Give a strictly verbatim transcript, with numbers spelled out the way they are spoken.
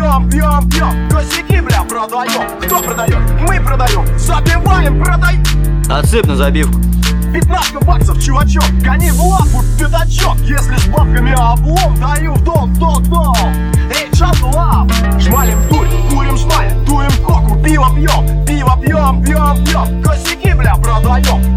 пьем, пьем, пьем. Косяки, бля, продаем. Кто продает? Мы продаем. Забиваем, продаем. Отсыпь на забивку. Пятнадцать баксов, чувачок. Гони в лапу, пятачок. Если с бабками облом, даю в дом, дом, дом. Эй, чанлап. Шмалим, дуем, курим, шмалим, дуем коку. Пиво пьем, пиво пьем, пьем, пьем. Косяки, бля, продаем.